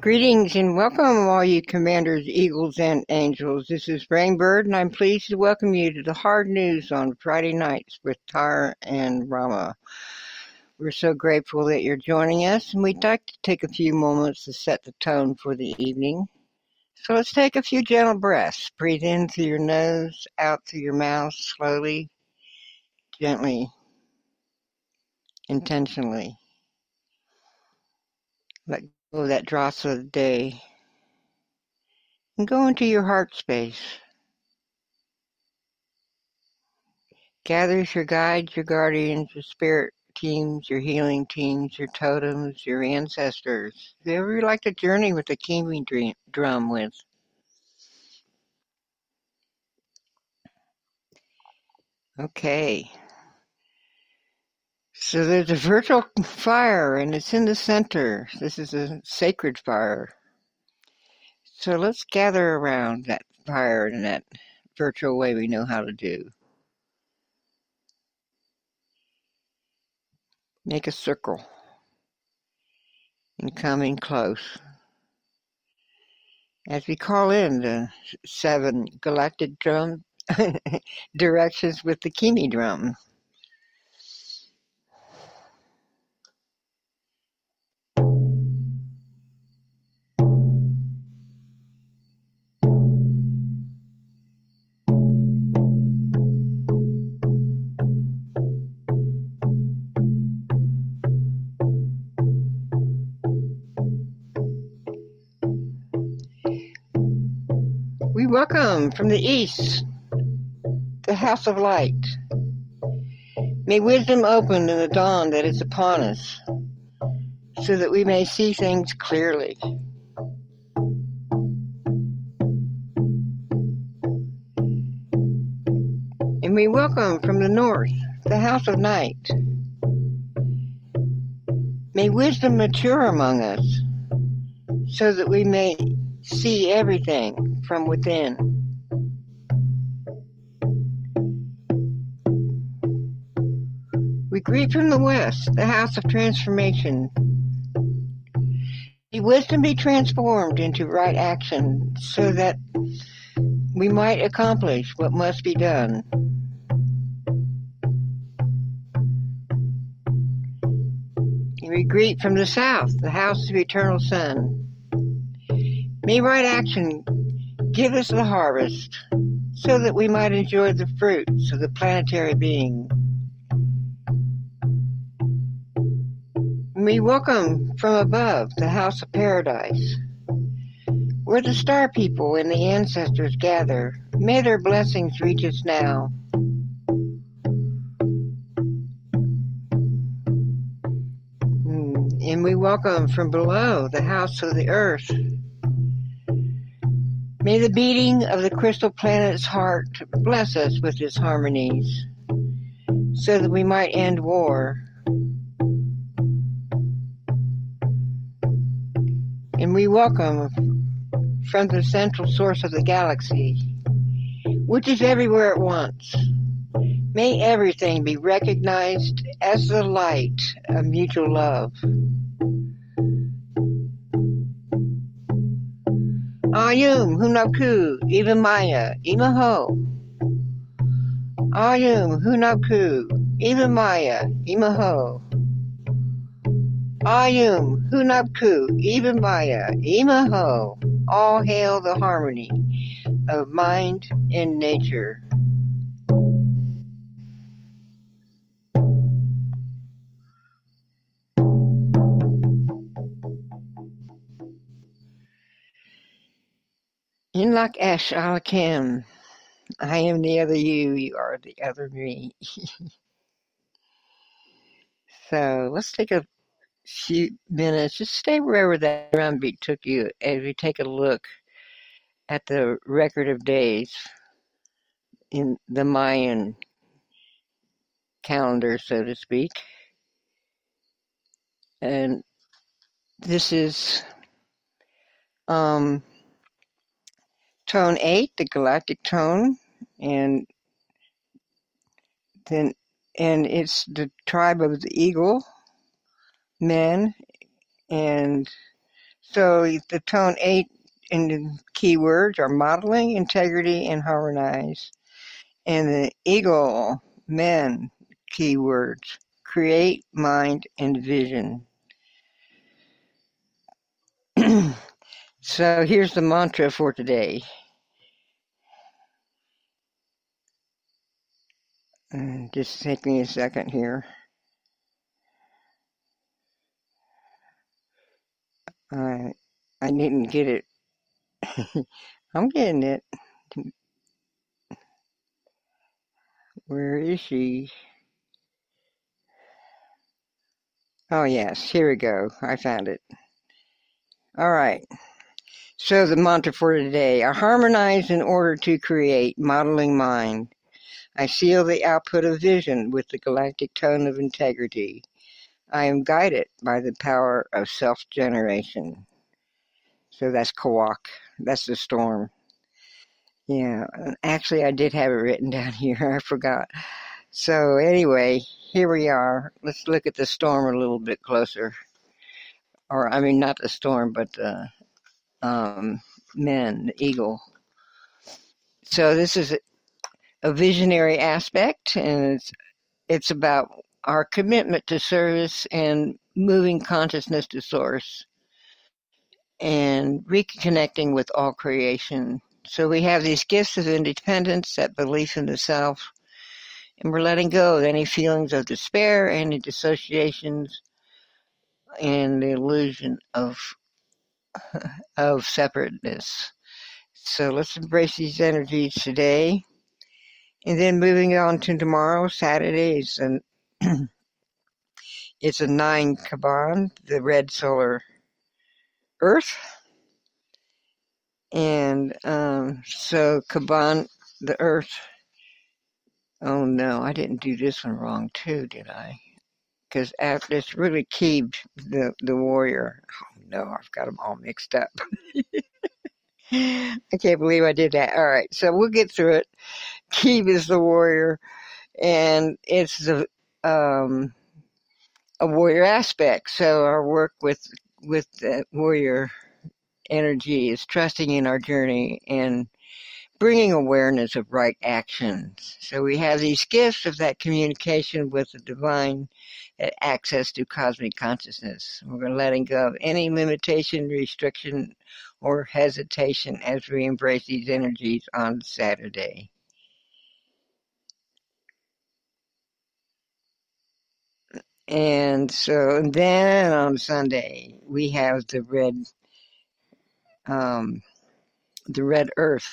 Greetings and welcome, all you commanders, eagles, and angels. This is Rainbird, and I'm pleased to welcome you to the Hard News on Friday nights with Tara and Rama. We're so grateful that you're joining us, and we'd like to take a few moments to set the tone for the evening. So let's take a few gentle breaths. Breathe in through your nose, out through your mouth, slowly, gently, intentionally. Let go of that dross of the day and go into your heart space. Gather your guides, your guardians, your spirit teams, your healing teams, your totems, your ancestors, whoever you like to journey with the Kimi drum with. Okay. So there's a virtual fire, and it's in the center. This is a sacred fire. So let's gather around that fire in that virtual way we know how to do. Make a circle and come in close. As we call in the 7 galactic drum directions with the Kimi drum. We welcome from the east, the house of light. May wisdom open in the dawn that is upon us, so that we may see things clearly. And we welcome from the north, the house of night. May wisdom mature among us, so that we may see everything from within. We greet from the west, the house of transformation. May wisdom be transformed into right action, so that we might accomplish what must be done. We greet from the south, the house of eternal sun. May right action give us the harvest, so that we might enjoy the fruits of the planetary being. We welcome from above, the house of paradise, where the star people and the ancestors gather. May their blessings reach us now. And we welcome from below, the house of the earth. May the beating of the crystal planet's heart bless us with its harmonies, so that we might end war. And we welcome from the central source of the galaxy, which is everywhere at once. May everything be recognized as the light of mutual love. Ayum Hunabku Ibamaya Imaho. Ayum Hunabku Ibamaya Imaho. Ayum Hunabku Ibamaya Imaho. All hail the harmony of mind and nature. Inlak Esh Alakim. I am the other you, you are the other me. So let's take a few minutes. Just stay wherever that drum beat took you as we take a look at the record of days in the Mayan calendar, so to speak. And this is tone 8, the galactic tone, and it's the tribe of the eagle men, and So the tone 8 and the keywords are modeling, integrity, and harmonize. And the eagle, men, keywords, create, mind, and vision. So here's the mantra for today. Just take me a second here. I didn't get it. I'm getting it. Where is she? Oh, yes, here we go. I found it. All right. So the mantra for today: I harmonize in order to create, modeling mind. I seal the output of vision with the galactic tone of integrity. I am guided by the power of self-generation. So that's Kawak. That's the storm. Yeah, actually, I did have it written down here. I forgot. So anyway, here we are. Let's look at the storm a little bit closer. Or, I mean, not the storm, but the men, the eagle. So this is a visionary aspect, and it's about our commitment to service and moving consciousness to source and reconnecting with all creation. So we have these gifts of independence, that belief in the self, and we're letting go of any feelings of despair, any dissociations, and the illusion of separateness. So let's embrace these energies today. And then moving on to tomorrow, Saturday, it's a 9 Kaban, the red solar Earth. And so Kaban, the Earth. Oh no, I didn't do this one wrong too, did I? Because it's really Keeb, the warrior. Oh no, I've got them all mixed up. I can't believe I did that. All right, so we'll get through it. Keeb is the warrior, and it's um, a warrior aspect. So our work with that warrior energy is trusting in our journey and bringing awareness of right actions. So we have these gifts of that communication with the divine, that access to cosmic consciousness. We're going to letting go of any limitation, restriction, or hesitation as we embrace these energies on Saturday. And so then on Sunday, we have the red earth.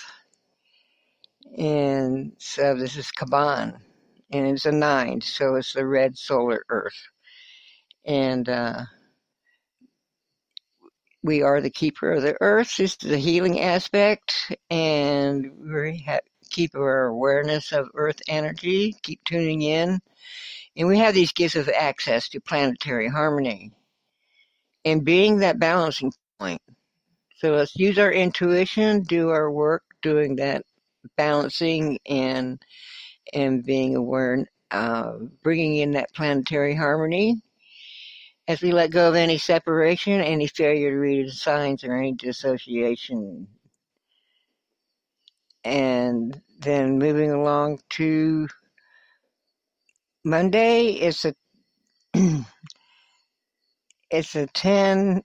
And so this is Kaban, and it's a 9, so it's the red solar earth. And we are the keeper of the earth. This is a healing aspect, and we keep our awareness of earth energy, keep tuning in. And we have these gifts of access to planetary harmony and being that balancing point. So let's use our intuition, do our work, doing that balancing and being aware, bringing in that planetary harmony as we let go of any separation, any failure to read the signs, or any dissociation. And then moving along to Monday, it's a 10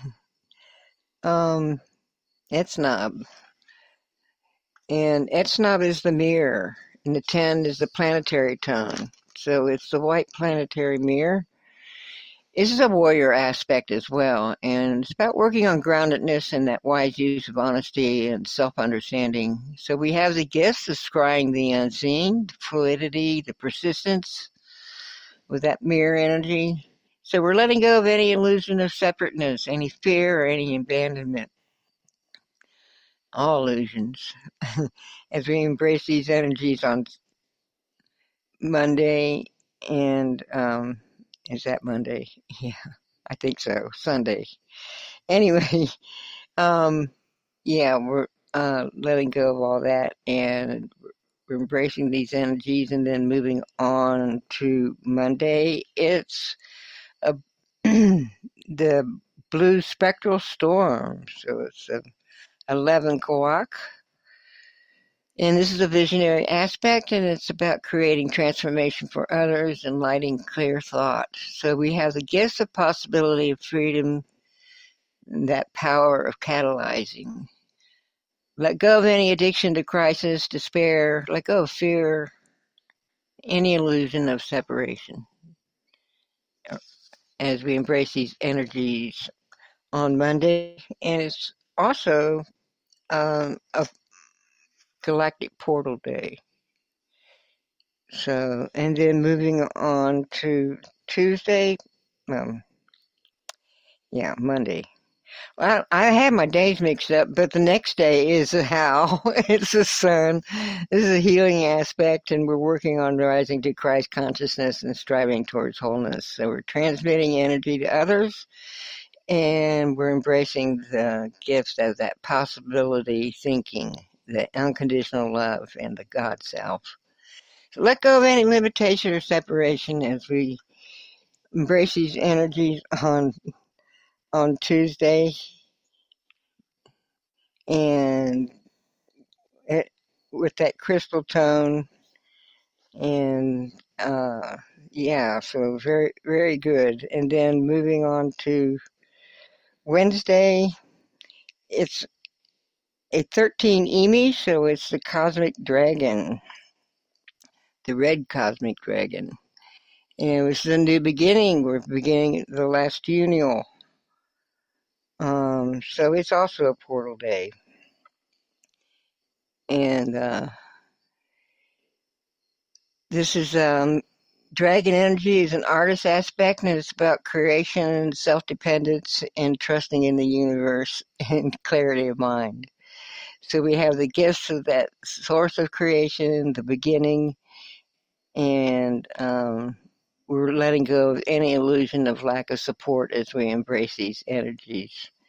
Etznob. And Etznob is the mirror, and the 10 is the planetary tone. So it's the white planetary mirror. This is a warrior aspect as well, and it's about working on groundedness and that wise use of honesty and self-understanding. So we have the gifts of scrying the unseen, the fluidity, the persistence with that mirror energy. So we're letting go of any illusion of separateness, any fear, or any abandonment. All illusions. As we embrace these energies on Monday and is that Monday? Yeah, I think so. Sunday. Anyway, yeah, we're letting go of all that, and we're embracing these energies, and then moving on to Monday. It's a the blue spectral storm. So it's 11 o'clock. And this is a visionary aspect, and it's about creating transformation for others and lighting clear thought. So we have the gifts of possibility of freedom, that power of catalyzing. Let go of any addiction to crisis, despair, let go of fear, any illusion of separation as we embrace these energies on Monday. And it's also a galactic portal day. So, and then moving on to Tuesday, Monday. Well, I have my days mixed up, but the next day is how it's the sun. This is a healing aspect, and we're working on rising to Christ consciousness and striving towards wholeness. So we're transmitting energy to others, and we're embracing the gifts of that possibility thinking, the unconditional love, and the God self. So let go of any limitation or separation as we embrace these energies on Tuesday, and with that crystal tone, and so very, very good. And then moving on to Wednesday, it's a 13 Emi, so it's the cosmic dragon, the red cosmic dragon. And it was the new beginning. We're beginning the last unial. So it's also a portal day. And this is dragon energy is an artist aspect, and it's about creation, self-dependence, and trusting in the universe and clarity of mind. So we have the gifts of that source of creation, the beginning, and we're letting go of any illusion of lack of support as we embrace these energies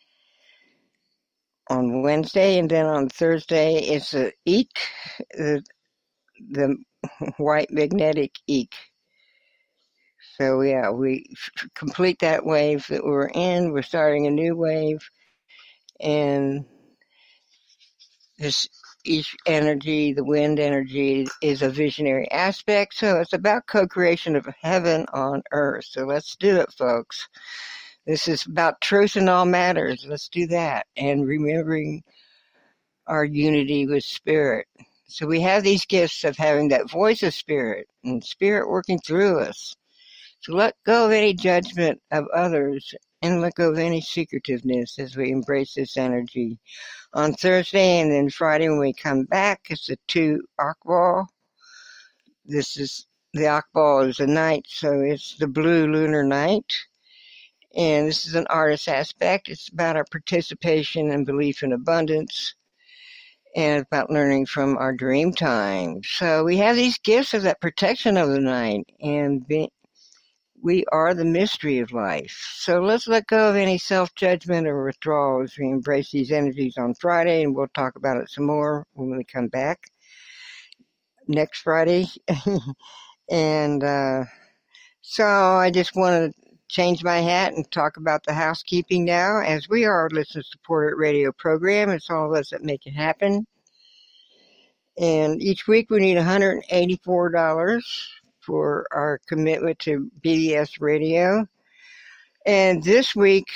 on Wednesday. And then on Thursday, it's the Eek, the white magnetic Eek. So yeah, we complete that wave that we're in. We're starting a new wave, and this each energy, the wind energy, is a visionary aspect. So it's about co-creation of heaven on earth. So let's do it, folks. This is about truth in all matters. Let's do that, and remembering our unity with spirit. So we have these gifts of having that voice of spirit and spirit working through us. So let go of any judgment of others and let go of any secretiveness as we embrace this energy on Thursday. And then Friday when we come back, it's the 2 Akbal. This is the Akbal is a night, so it's the blue lunar night. And this is an artist aspect. It's about our participation and belief in abundance, and about learning from our dream time. So we have these gifts of that protection of the night, and we are the mystery of life. So let's let go of any self-judgment or withdrawal as we embrace these energies on Friday, and we'll talk about it some more when we come back next Friday. And so I just want to change my hat and talk about the housekeeping now, as we are a listener-supported radio program. It's all of us that make it happen. And each week we need $184 for our commitment to BBS Radio. And this week,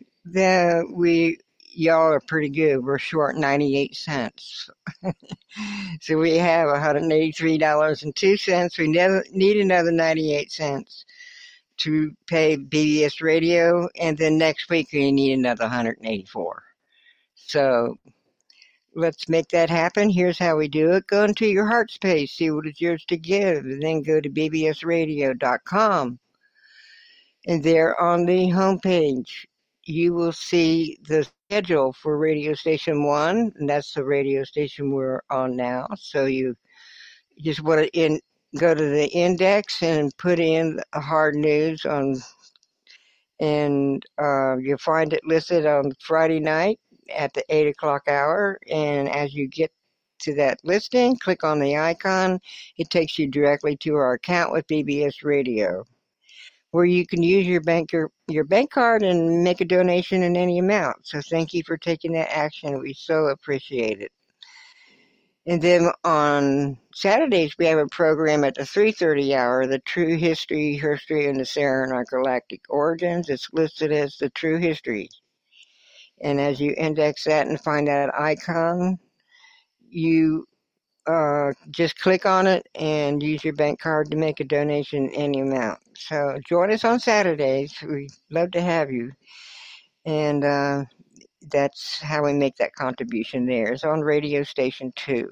y'all are pretty good. We're short 98 cents. So we have $183.02. We need another 98 cents to pay BBS Radio. And then next week we need another 184. So let's make that happen. Here's how we do it. Go into your heart space, see what is yours to give, and then go to bbsradio.com. And there on the homepage, you will see the schedule for Radio Station 1, and that's the radio station we're on now. So you just want to go to the index and put in hard news on, and you'll find it listed on Friday night at the 8 o'clock hour. And as you get to that listing, click on the icon. It takes you directly to our account with BBS Radio. where you can use your bank card and make a donation in any amount. So thank you for taking that action. We so appreciate it. And then on Saturdays, we have a program at the 3:30 hour, the True History, and the Sarah and our Galactic Origins. It's listed as the True History. And as you index that and find that icon, you just click on it and use your bank card to make a donation any amount. So join us on Saturdays. We'd love to have you. And that's how we make that contribution there. It's on radio station 2.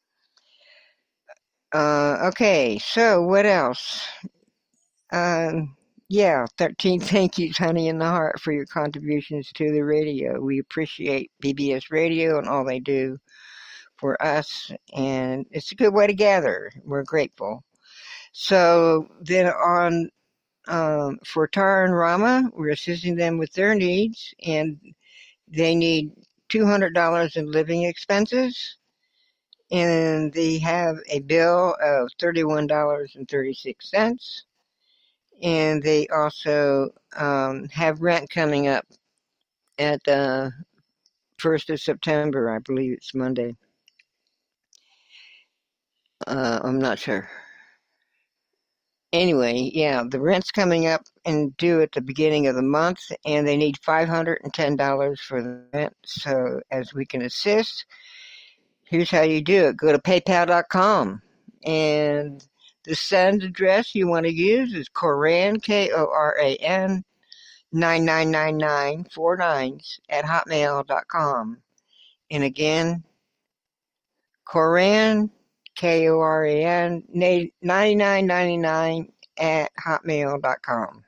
Okay, so what else? Yeah, 13 thank yous, honey, in the heart, for your contributions to the radio. We appreciate BBS Radio and all they do for us, and it's a good way to gather. We're grateful. So then on for Tara and Rama, we're assisting them with their needs, and they need $200 in living expenses, and they have a bill of $31.36, and they also have rent coming up at the 1st of September. I believe it's Monday. I'm not sure. Anyway, yeah, the rent's coming up and due at the beginning of the month, and they need $510 for the rent. So as we can assist, here's how you do it. Go to paypal.com, and the send address you want to use is Koran, Koran, 999949 at hotmail.com. And again, Koran, Koran, 9999 at hotmail.com.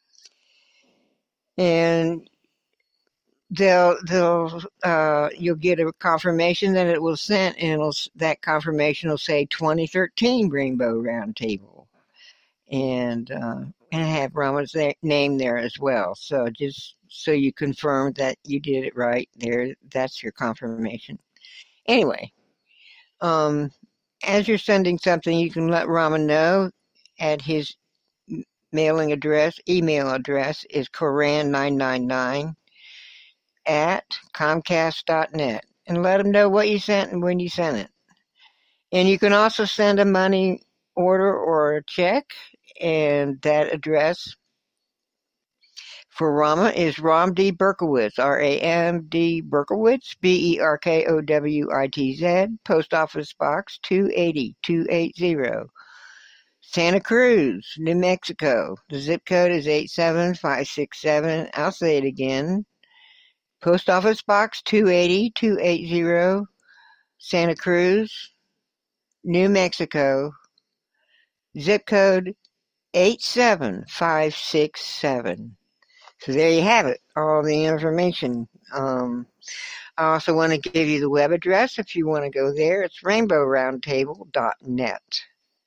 And you'll get a confirmation that it was sent, and that confirmation will say 2013 Rainbow Roundtable, and have Rama's name there as well. So just so you confirm that you did it right there, that's your confirmation. Anyway, as you're sending something, you can let Rama know at his email address is Koran999 at comcast.net, and let him know what you sent and when you sent it. And you can also send a money order or a check, and that address for Rama is Ram D. Berkowitz, R-A-M-D Berkowitz, B-E-R-K-O-W-I-T-Z, Post Office Box 280-280, Santa Cruz, New Mexico. The zip code is 87567. I'll say it again. Post Office Box 280-280, Santa Cruz, New Mexico. Zip code 87567. So there you have it, all the information. I also want to give you the web address if you want to go there. It's rainbowroundtable.net.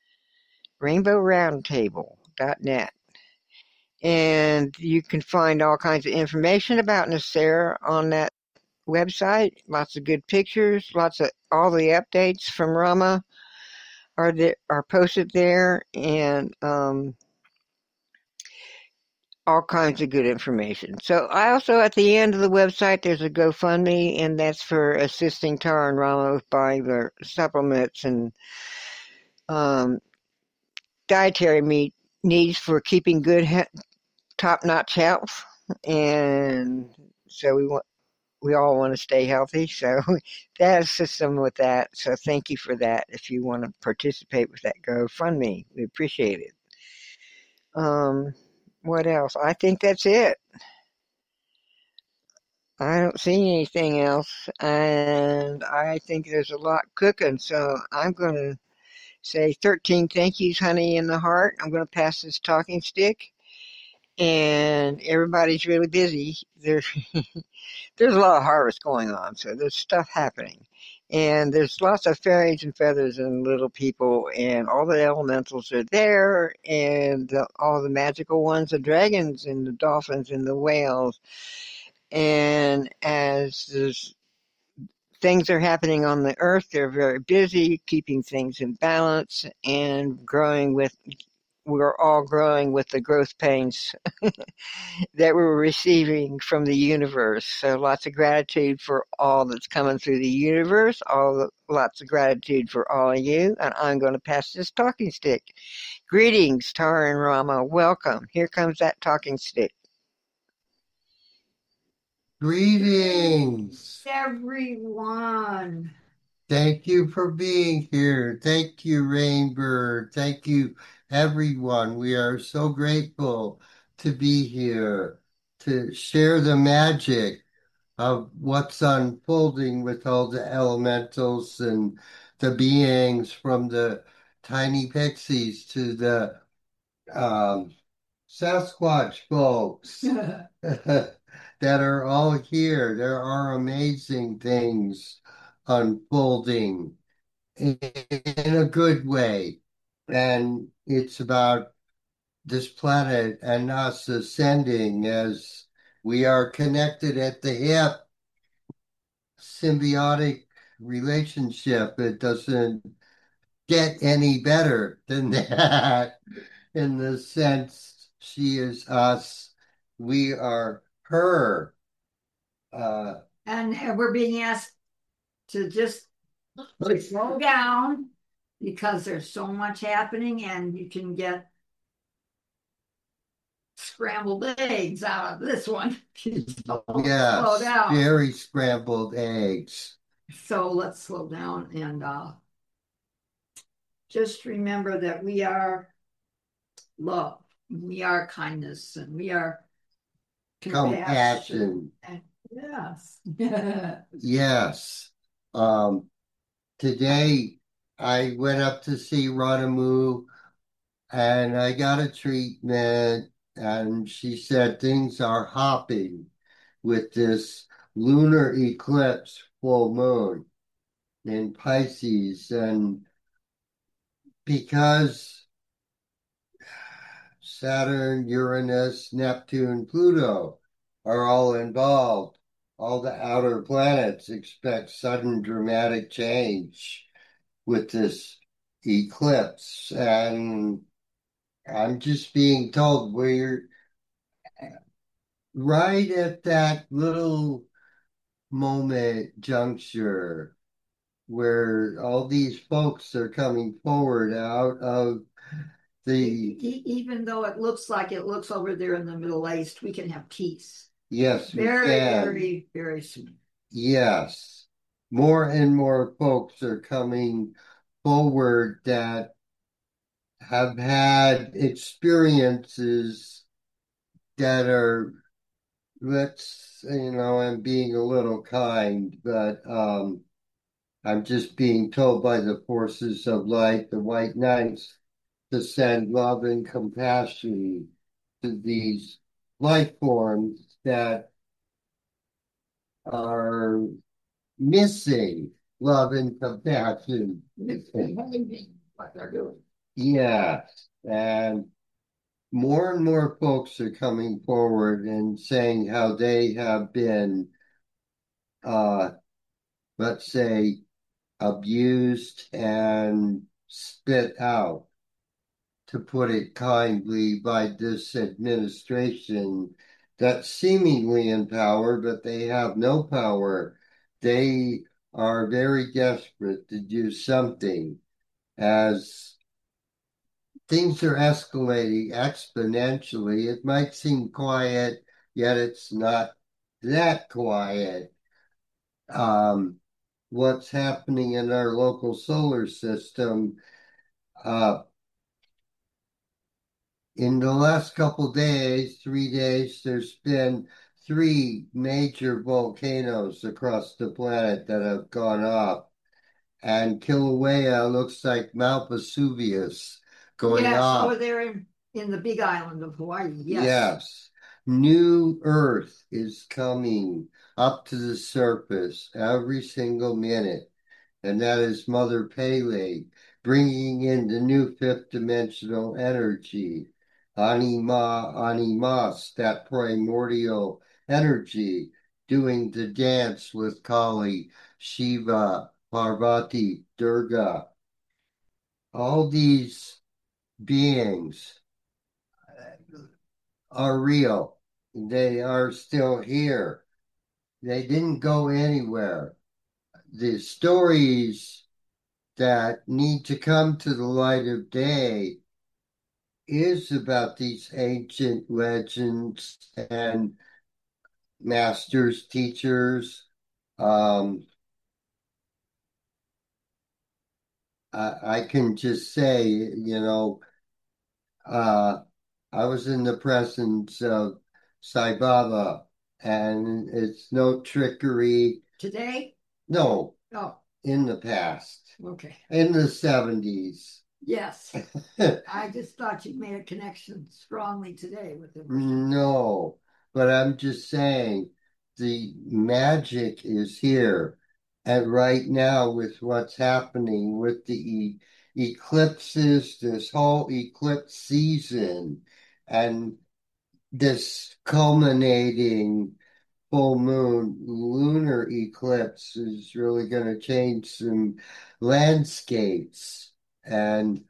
Rainbowroundtable.net. And you can find all kinds of information about NESARA on that website. Lots of good pictures, lots of all the updates from Rama are posted there, and all kinds of good information. So I also, at the end of the website, there's a GoFundMe, and that's for assisting Tara and Rama with buying their supplements and dietary needs for keeping good, top-notch health. And so we all want to stay healthy. So that assists them with that. So thank you for that. If you want to participate with that GoFundMe, we appreciate it. What else? I think that's it. I don't see anything else, and I think there's a lot cooking, so I'm going to say 13 thank yous, honey, in the heart. I'm going to pass this talking stick, and everybody's really busy. There's a lot of harvest going on, so there's stuff happening. And there's lots of fairies and feathers and little people, and all the elementals are there, and all the magical ones, the dragons and the dolphins and the whales. And as things are happening on the earth, they're very busy keeping things in balance and growing with we're all growing with the growth pains that we're receiving from the universe. So lots of gratitude for all that's coming through the universe, lots of gratitude for all of you. And I'm going to pass this talking stick. Greetings, Tara and Rama. Welcome. Here comes that talking stick. Greetings, everyone. Thank you for being here. Thank you, Rainbird. Thank you, everyone. We are so grateful to be here to share the magic of what's unfolding with all the elementals and the beings, from the tiny pixies to the um, Sasquatch folks that are all here. There are amazing things unfolding in a good way. And it's about this planet and us ascending as we are connected at the hip, symbiotic relationship. It doesn't get any better than that, in the sense she is us, we are her. And we're being asked to just slow down because there's so much happening and you can get scrambled eggs out of this one. So slow Yes, down. very scrambled eggs. So let's slow down and just remember that we are love, we are kindness, and we are compassion. Yes. Yes. Um, Today I went up to see Ranamu and I got a treatment, and she said things are hopping with this lunar eclipse full moon in Pisces. And because Saturn, Uranus, Neptune, Pluto are all involved, all the outer planets expect sudden dramatic change with this eclipse. And I'm just being told we're right at that little moment juncture where all these folks are coming forward out of the. Even though it looks over there in the Middle East, we can have peace. Yes, we Very, can. very, very soon. Yes. More and more folks are coming forward that have had experiences that are, I'm being a little kind, but I'm just being told by the forces of light, the white knights, to send love and compassion to these life forms that are missing love and compassion. Misbehaving what they're doing. Yes. And more folks are coming forward and saying how they have been, uh, let's say, abused and spit out, to put it kindly, by this administration that's seemingly in power, but they have no power. They are very desperate to do something, as things are escalating exponentially. It might seem quiet, yet it's not that quiet. Um, what's happening in our local solar system, uh, in the last couple days, 3 days, there's been three major volcanoes across the planet that have gone off. And Kilauea looks like Mount Vesuvius going Yes, off. over there in the big island of Hawaii. Yes. Yes. New Earth is coming up to the surface every single minute. And that is Mother Pele bringing in the new fifth dimensional energy, Anima Animas, that primordial energy, doing the dance with Kali, Shiva, Parvati, Durga. All these beings are real. They are still here. They didn't go anywhere. The stories that need to come to the light of day is about these ancient legends and masters, teachers. I can just say, I was in the presence of Sai Baba, and it's no trickery. Today? No, Oh, in the past, okay. in the 70s. Yes. I just thought you made a connection strongly today with it. No, but I'm just saying the magic is here. And right now, with what's happening with the eclipses, this whole eclipse season, and this culminating full moon lunar eclipse is really going to change some landscapes. And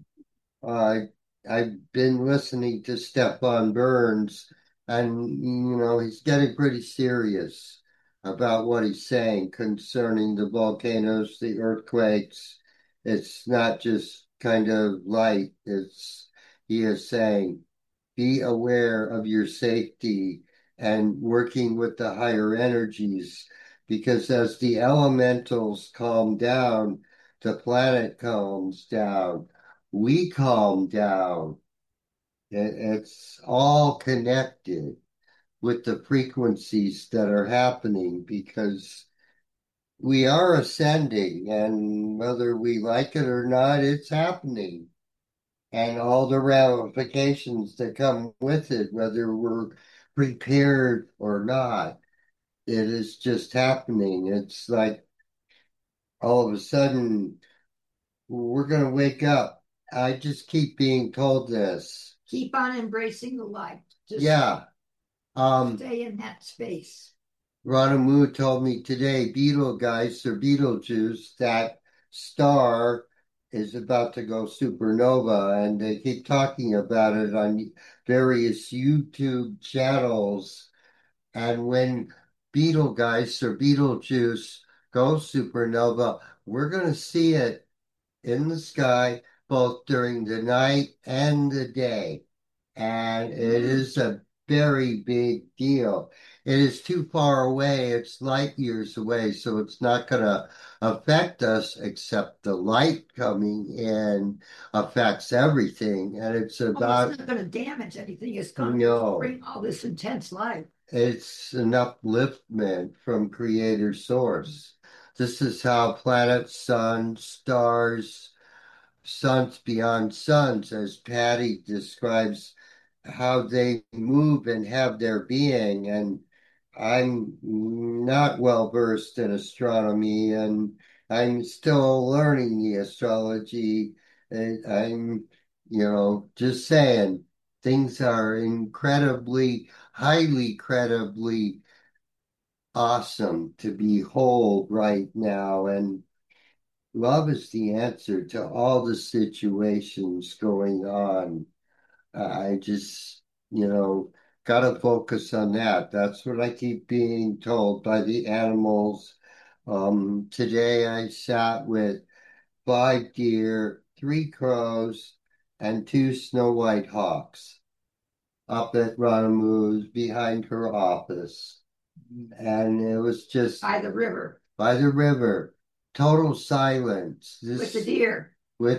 I I've been listening to Stefan Burns, and he's getting pretty serious about what he's saying concerning the volcanoes, the earthquakes. It's not just kind of light. He is saying, be aware of your safety and working with the higher energies, because as the elementals calm down, the planet calms down, we calm down. It's all connected with the frequencies that are happening, because we are ascending, and whether we like it or not, it's happening. And all the ramifications that come with it, whether we're prepared or not, it is just happening. It's like all of a sudden we're going to wake up. I just keep being told this. Keep on embracing the light. Just Yeah. stay in that space. Ranamu told me today, Betelgeuse or Betelgeuse, that star is about to go supernova, and they keep talking about it on various YouTube channels. And when Betelgeuse or Betelgeuse goes supernova, we're going to see it in the sky both during the night and the day. And it is a very big deal. It is too far away. It's light years away, so it's not going to affect us, except the light coming in affects everything. And it's about... it's not going to damage anything. It's going to bring all this intense light. It's an upliftment from Creator Source. This is how planets, suns, stars, suns beyond suns, as Patty describes, how they move and have their being. And I'm not well versed in astronomy, and I'm still learning the astrology. And I'm, just saying things are highly credibly awesome to behold right now. And love is the answer to all the situations going on. I just, got to focus on that. That's what I keep being told by the animals. Today I sat with 5 deer, 3 crows, and 2 snow white hawks up at Ranamu's behind her office. And it was just by the river. By the river. Total silence. With the deer.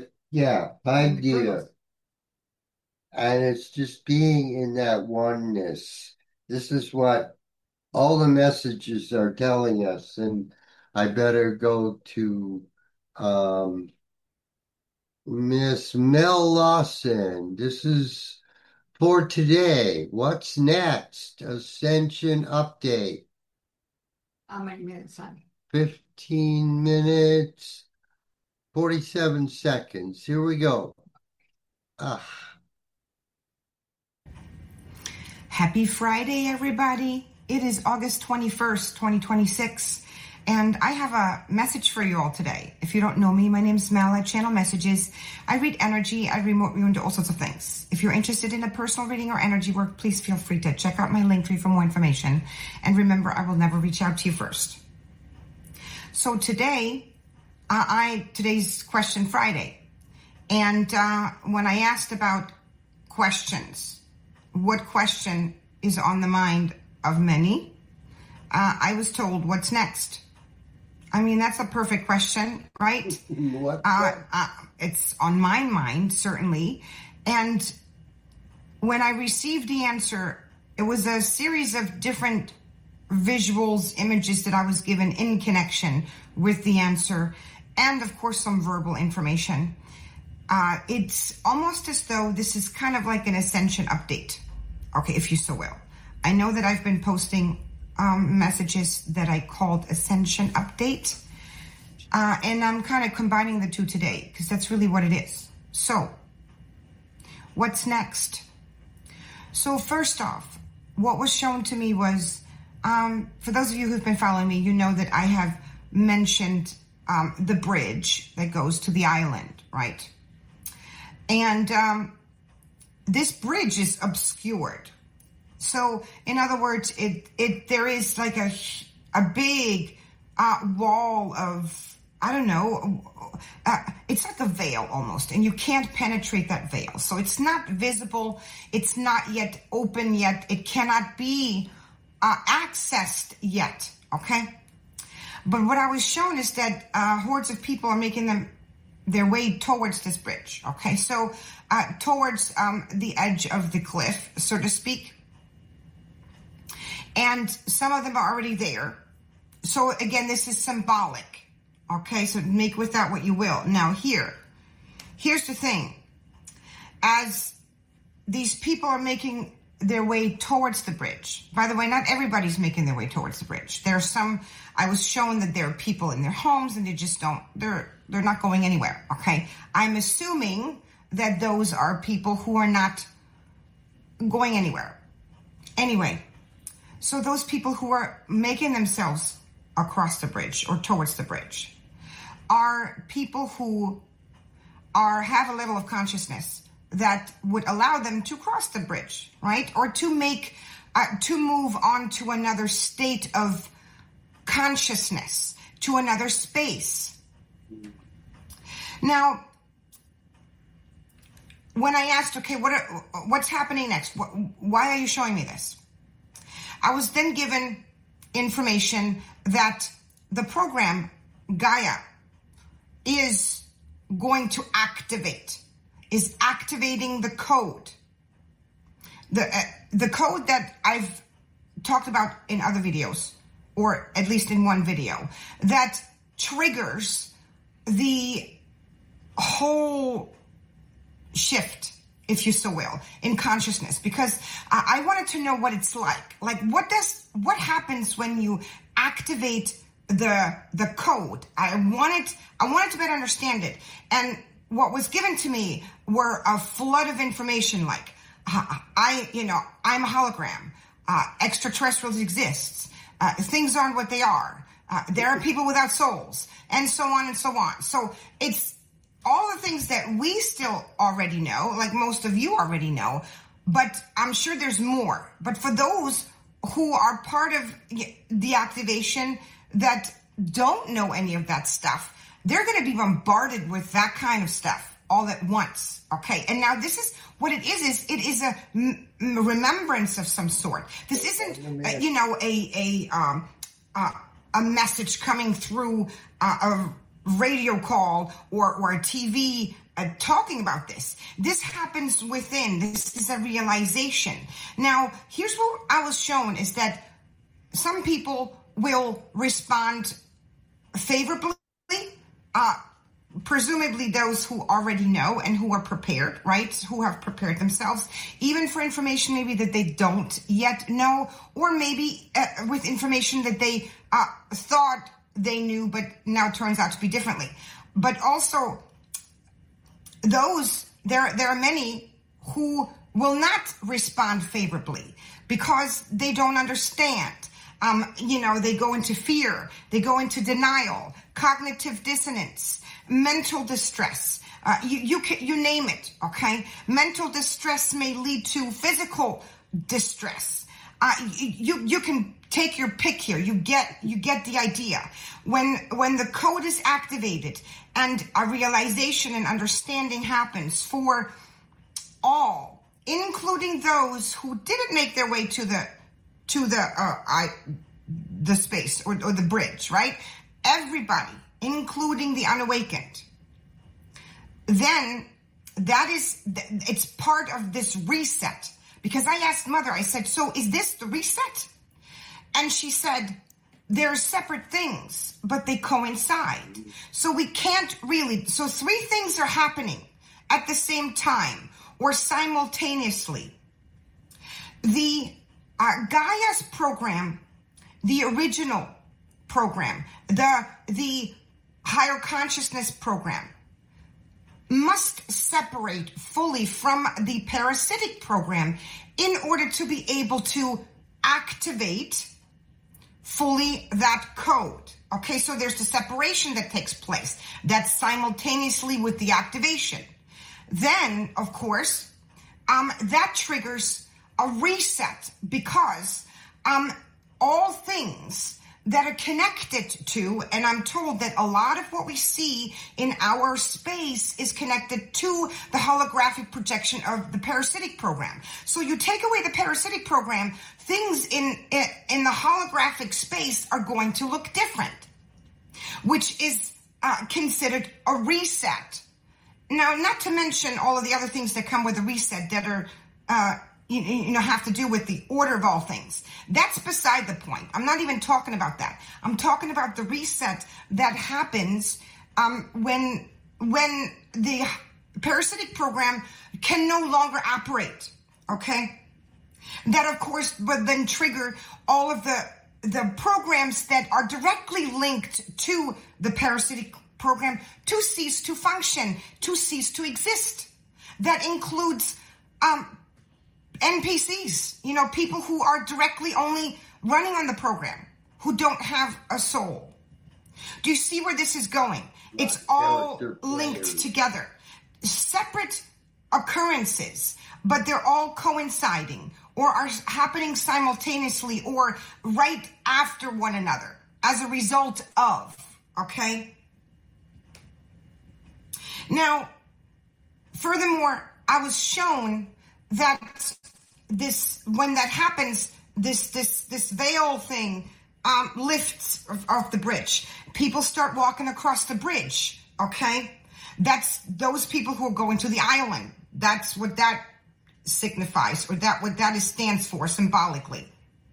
5 deer. And it's just being in that oneness. This is what all the messages are telling us. And I better go to Miss Mel Lawson. This is for today. What's next? Ascension update. How many minutes, honey? 15 minutes, 47 seconds. Here we go. Happy Friday, everybody. It is August 21st, 2026, And I have a message for you all today. If you don't know me, my name is Mel. I channel messages. I read energy. I remote you into all sorts of things. If you're interested in a personal reading or energy work, please feel free to check out my link tree for more information. And remember, I will never reach out to you first. So today, today's Question Friday. And when I asked about questions, what question is on the mind of many, I was told, what's next? I mean, that's a perfect question, right? It's on my mind, certainly. And when I received the answer, it was a series of different visuals, images that I was given in connection with the answer, and of course, some verbal information. It's almost as though this is kind of like an ascension update, okay, if you so will. I know that I've been posting messages that I called Ascension Update. And I'm kind of combining the two today because that's really what it is. So, what's next? So first off, what was shown to me was, for those of you who've been following me, you know that I have mentioned the bridge that goes to the island, right? And this bridge is obscured. So, in other words, there is like a big wall of, I don't know, it's like a veil almost, and you can't penetrate that veil. So it's not visible, it's not yet open yet, it cannot be accessed yet, okay? But what I was shown is that hordes of people are making their way towards this bridge, okay? So towards the edge of the cliff, so to speak. And some of them are already there. So again, this is symbolic. Okay, so make with that what you will. Now here's the thing. As these people are making their way towards the bridge, by the way, not everybody's making their way towards the bridge. There are some, I was shown that there are people in their homes and they're not going anywhere. Okay, I'm assuming that those are people who are not going anywhere. Anyway. So those people who are making themselves across the bridge or towards the bridge are people who have a level of consciousness that would allow them to cross the bridge, right? Or to move on to another state of consciousness, to another space. Now, when I asked, okay, what's happening next? Why are you showing me this? I was then given information that the program Gaia is going to is activating the code. The code that I've talked about in other videos, or at least in one video, that triggers the whole shift, if you so will, in consciousness, because I wanted to know what it's like. Like, what happens when you activate the code? I wanted to better understand it. And what was given to me were a flood of information, like, I'm a hologram, extraterrestrials exists, things aren't what they are, there are people without souls, and so on and so on. So it's all the things that we still already know, like most of you already know, but I'm sure there's more. But for those who are part of the activation that don't know any of that stuff, they're going to be bombarded with that kind of stuff all at once. Okay. And now this is what it is a remembrance of some sort. This isn't, a message coming through a radio call or a TV talking about this. This happens within. This is a realization. Now, here's what I was shown is that some people will respond favorably, presumably those who already know and who are prepared, right? Who have prepared themselves, even for information maybe that they don't yet know, or maybe with information that they thought they knew, but now turns out to be differently. But also, there are many who will not respond favorably because they don't understand. They go into fear, they go into denial, cognitive dissonance, mental distress. You name it, okay? Mental distress may lead to physical distress. You can take your pick here. You get the idea. When the code is activated and a realization and understanding happens for all, including those who didn't make their way to the space or the bridge, right? Everybody, including the unawakened. Then it's part of this reset. Because I asked Mother, I said, so is this the reset? And she said, they're separate things, but they coincide. So we can't really, so 3 things are happening at the same time or simultaneously. The Gaia's program, the original program, the higher consciousness program, must separate fully from the parasitic program in order to be able to activate fully that code. Okay, so there's the separation that takes place. That's simultaneously with the activation. Then, of course, that triggers a reset because all things that are connected to, and I'm told that a lot of what we see in our space is connected to the holographic projection of the parasitic program. So you take away the parasitic program, things in the holographic space are going to look different, which is considered a reset. Now, not to mention all of the other things that come with a reset that are have to do with the order of all things. That's beside the point. I'm not even talking about that. I'm talking about the reset that happens when the parasitic program can no longer operate. Okay? That, of course, would then trigger all of the programs that are directly linked to the parasitic program to cease to function, to cease to exist. That includes NPCs, people who are directly only running on the program, who don't have a soul. Do you see where this is going? It's all linked together. Separate occurrences, but they're all coinciding or are happening simultaneously or right after one another as a result of, okay? Now, furthermore, I was shown that when that happens, this veil thing lifts off the bridge. People start walking across the bridge, okay? That's those people who are going to the island. That's what that signifies, or what that stands for symbolically.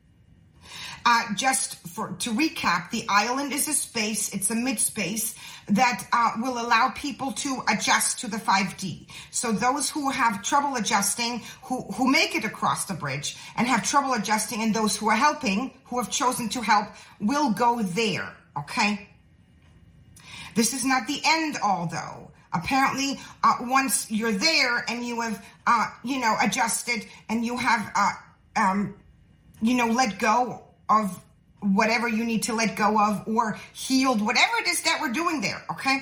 To recap, the island is a space, it's a mid-space that will allow people to adjust to the 5D. So those who have trouble adjusting, who make it across the bridge and have trouble adjusting, and those who are helping, who have chosen to help, will go there, okay? This is not the end all, though. Apparently, once you're there and you have, adjusted and you have, let go of whatever you need to let go of, or healed, whatever it is that we're doing there, okay?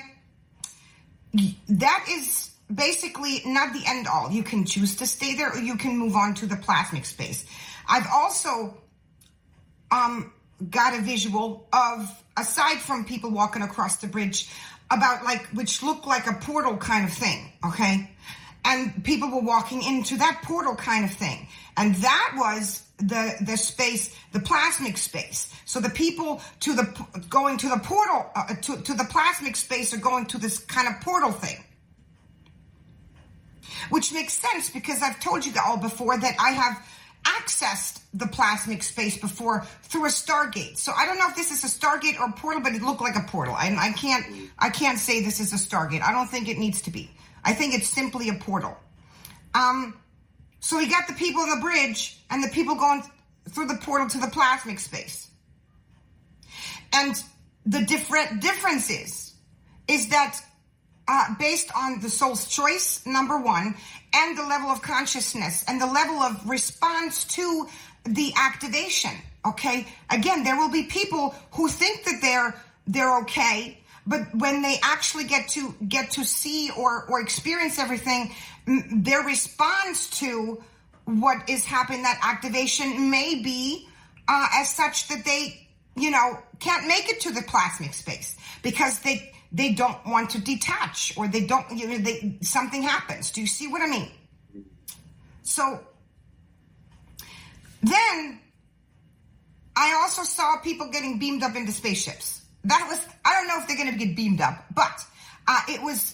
That is basically not the end all. You can choose to stay there, or you can move on to the plasmic space. I've also got a visual of, aside from people walking across the bridge, about which looked like a portal kind of thing, okay? And people were walking into that portal kind of thing. And that was the space, the plasmic space. So the people going to the portal, to the plasmic space, are going to this kind of portal thing. Which makes sense, because I've told you all before that I have accessed the plasmic space before through a Stargate. So I don't know if this is a Stargate or a portal, but it looked like a portal. I can't say this is a Stargate. I don't think it needs to be. I think it's simply a portal. So we got the people on the bridge and the people going through the portal to the plasmic space. And the difference is that based on the soul's choice, number one, and the level of consciousness and the level of response to the activation, Okay. Again, there will be people who think that they're okay, but when they actually get to see or experience everything, their response to what is happening, that activation may be as such that they, can't make it to the plasmic space because they don't want to detach, or they don't, something happens. Do you see what I mean? So then I also saw people getting beamed up into spaceships. That was, I don't know if they're going to get beamed up, but it was,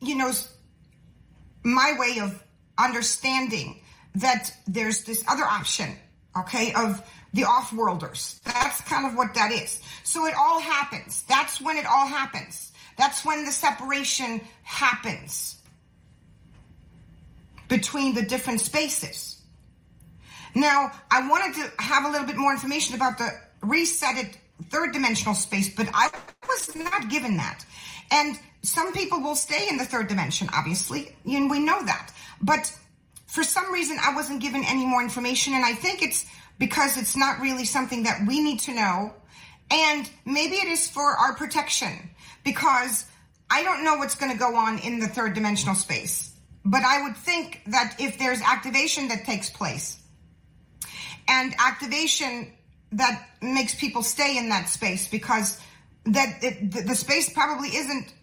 my way of understanding that there's this other option, okay, of the off-worlders. That's kind of what that is. So it all happens. That's when it all happens. That's when the separation happens between the different spaces. Now, I wanted to have a little bit more information about the resetted third dimensional space, but I was not given that. And some people will stay in the third dimension, obviously, and we know that. But for some reason, I wasn't given any more information, and I think it's because it's not really something that we need to know. And maybe it is for our protection, because I don't know what's going to go on in the third dimensional space. But I would think that if there's activation that takes place, and activation that makes people stay in that space, because the space probably isn't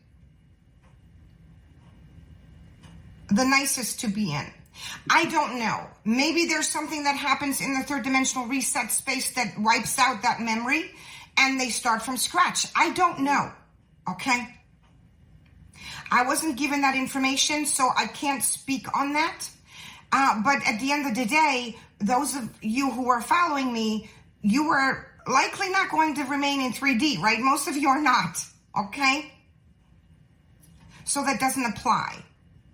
the nicest to be in. I don't know. Maybe there's something that happens in the third dimensional reset space that wipes out that memory and they start from scratch. I don't know. Okay? I wasn't given that information, so I can't speak on that. But at the end of the day, those of you who are following me, you are likely not going to remain in 3D, right? Most of you are not. Okay? So that doesn't apply.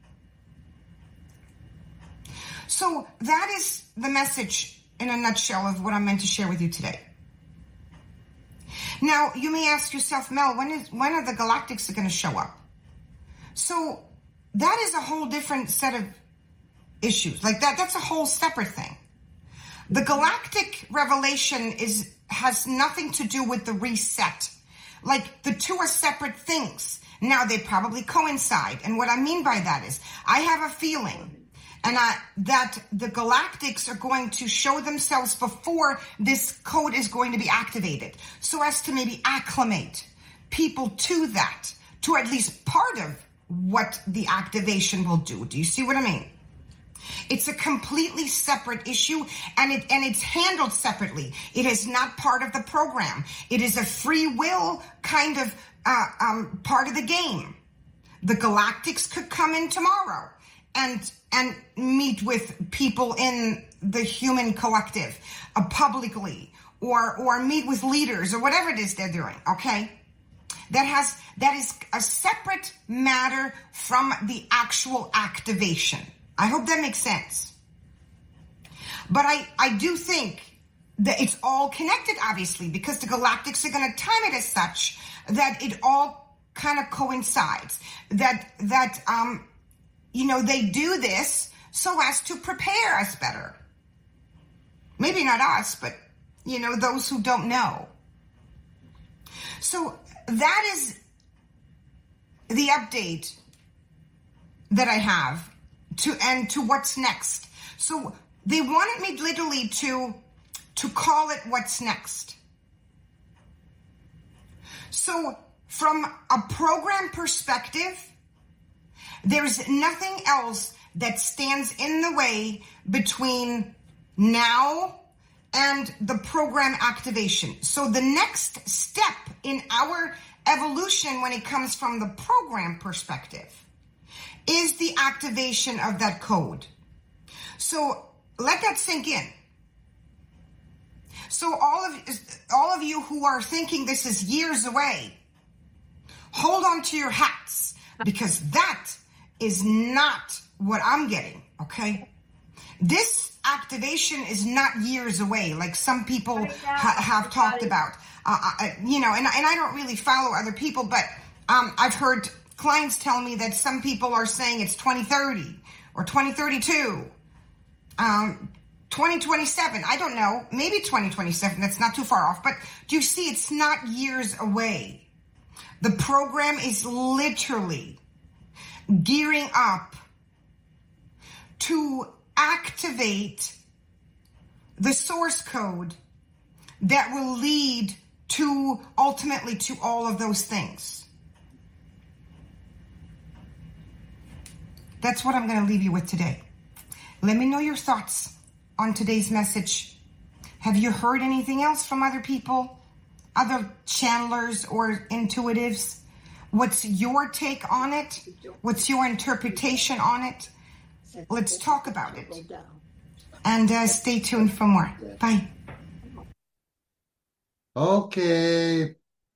So that is the message in a nutshell of what I'm meant to share with you today. Now, you may ask yourself, Mel, when are the galactics going to show up? So that is a whole different set of issues. Like that's a whole separate thing. The galactic revelation has nothing to do with the reset. Like the two are separate things. Now they probably coincide. And what I mean by that is I have a feeling that the galactics are going to show themselves before this code is going to be activated, so as to maybe acclimate people to that, to at least part of what the activation will do. Do you see what I mean? It's a completely separate issue, and it's handled separately. It is not part of the program. It is a free will kind of part of the game. The galactics could come in tomorrow and meet with people in the human collective publicly, or meet with leaders, or whatever it is they're doing. Okay, that is a separate matter from the actual activation. I hope that makes sense. But I do think that it's all connected, obviously, because the galactics are going to time it as such that it all kind of coincides. That they do this so as to prepare us better. Maybe not us, but, those who don't know. So that is the update that I have to what's next. So they wanted me literally to call it what's next. So from a program perspective, there's nothing else that stands in the way between now and the program activation. So the next step in our evolution when it comes from the program perspective is the activation of that code. So let that sink in. So all of you who are thinking this is years away, hold on to your hats, because that is not what I'm getting, okay? This activation is not years away, like some people have talked about. And I don't really follow other people, but I've heard clients tell me that some people are saying it's 2030 or 2032. 2027, I don't know, maybe 2027, that's not too far off, but do you see it's not years away? The program is literally gearing up to activate the source code that will lead to ultimately to all of those things. That's what I'm going to leave you with today. Let me know your thoughts on today's message. Have you heard anything else from other people, other channelers or intuitives? What's your take on it? What's your interpretation on it? Let's talk about it. And stay tuned for more. Bye. Okay.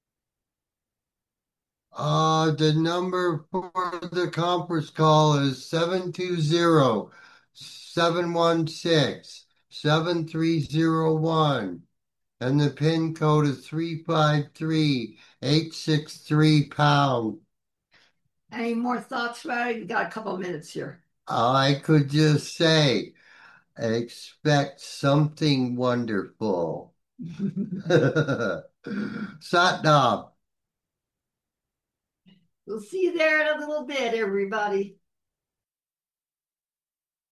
The number for the conference call is 720-716-7301. And the PIN code is 353863 #. Any more thoughts about it? You got a couple of minutes here. I could just say, expect something wonderful. Satnam. We'll see you there in a little bit, everybody.